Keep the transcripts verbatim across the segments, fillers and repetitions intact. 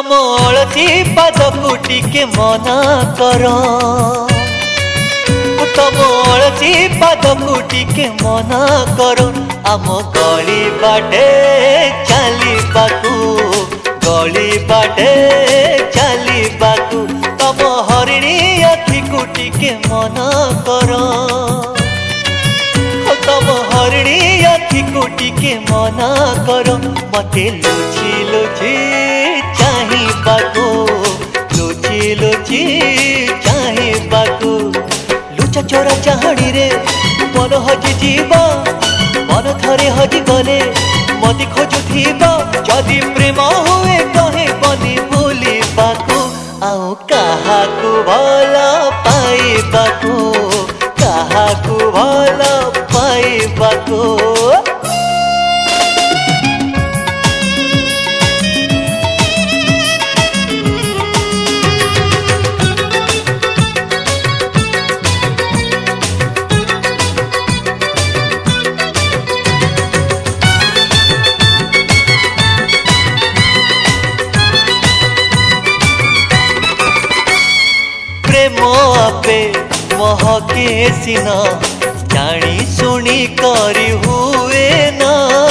तम अलसी पादकु टिके मना कर तम अलसी पादकु टिके मना कर आम गली बाटे चलीबाकू गली बाटे चलीबाकू तम हरिणी आखि को टिके मना कर तम हरिणी आखि को टिके मना कर मते लुचि लुचि चाहिबाकू लुचि लुचि चाहिबाकू लुचा चोरा चाहणी रे मन हजि जीव मन थरे हजि गले मते खोजुथिबा जदि प्रेम हुए कहे बनी भूलिबाकू आउ काहाकू भला पाइबाकू काहाकू भला पाइबाकू प्रेम आपे महके सिना जानी सुनी करी हुए ना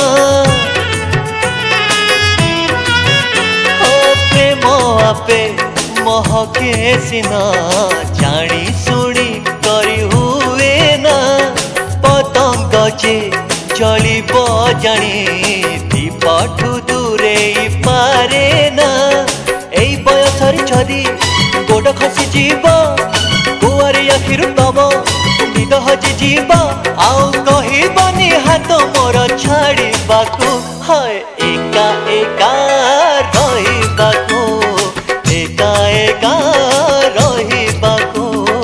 प्रेम आपे महके सिना जानी सुनी करी हुए ना पतंग जे चली जानी दीपठू दूरे पारे ना एई बयसरी छदी गोड़ खसी जीव कुआरी आखिर तब निद हजि जीव आउ कहबनी हाथ मोर छाड़बाकू हाय एका एका रहिबाकू एका एका रहिबाकू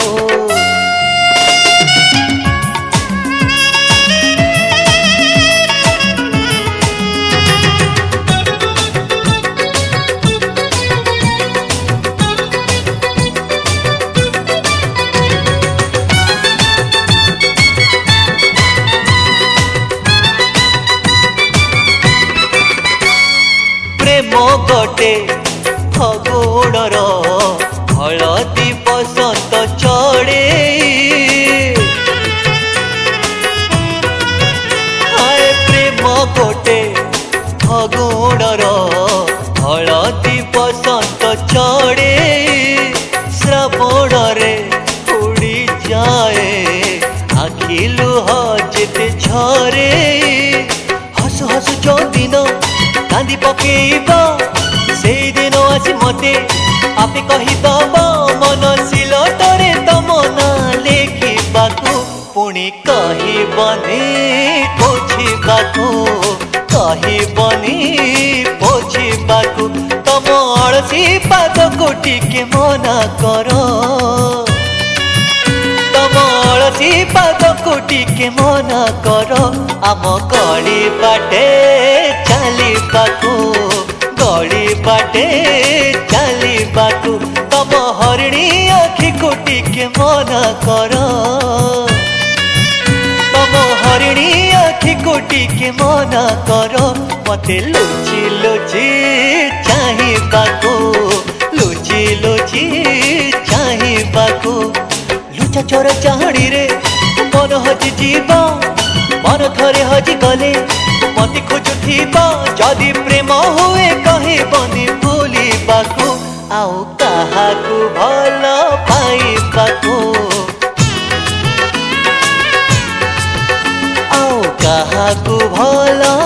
प्रेम गोटे फगुणर हलदी बसंत चढ़े हाय प्रेम गोटे फगुणर हलदी बसंत चढ़े श्रावण रे उड़ी जाए आखि लुह जेते झरे हसु हसु जो दिन कांदी पकेइबा से दिन आसी मते आपे कहिदब मन सिलटरे तम ना लेखिबाकू पुणी कहबनी पोछिबाकू कहबनी पोछिबाकू तम अलसी पादकु टिके मना कर तम अलसी पादकु टिके मना कर आम गली बाटे चलीबाकू गली बाटे चलीबाकू तम हरिणी आखि को टिके मना कर तम हरिणी आखि को टिके मना कर मते लुचि लुचि चाहिबाकू लुचि लुचि चाहिबाकू लुचा चोरा चाहणी रे मन हजि जीव मन थरे हजि गले मते खोजुथिबा जदि प्रेम हुए कहे बनी भूलिबाकू आउ काहाकू भला पाइबाकू आउ काहाकू भला